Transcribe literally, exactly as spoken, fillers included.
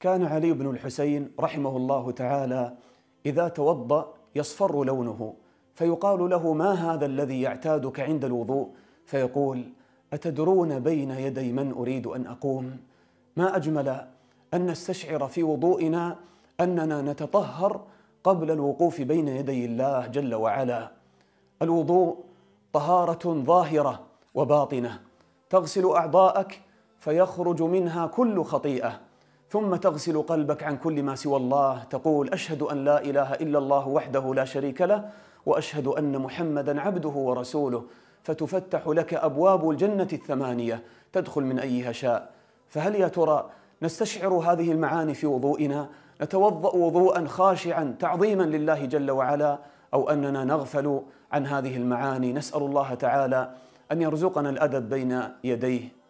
كان علي بن الحسين رحمه الله تعالى إذا توضأ يصفر لونه، فيقال له: ما هذا الذي يعتادك عند الوضوء؟ فيقول: أتدرون بين يدي من أريد أن أقوم؟ ما أجمل أن نستشعر في وضوئنا أننا نتطهر قبل الوقوف بين يدي الله جل وعلا. الوضوء طهارة ظاهرة وباطنة، تغسل أعضاءك فيخرج منها كل خطيئة، ثم تغسل قلبك عن كل ما سوى الله، تقول: أشهد أن لا إله إلا الله وحده لا شريك له، وأشهد أن محمدا عبده ورسوله، فتفتح لك أبواب الجنة الثمانية، تدخل من أيها شاء. فهل يا ترى نستشعر هذه المعاني في وضوئنا؟ نتوضأ وضوءا خاشعا تعظيما لله جل وعلا، أو أننا نغفل عن هذه المعاني؟ نسأل الله تعالى أن يرزقنا الأدب بين يديه.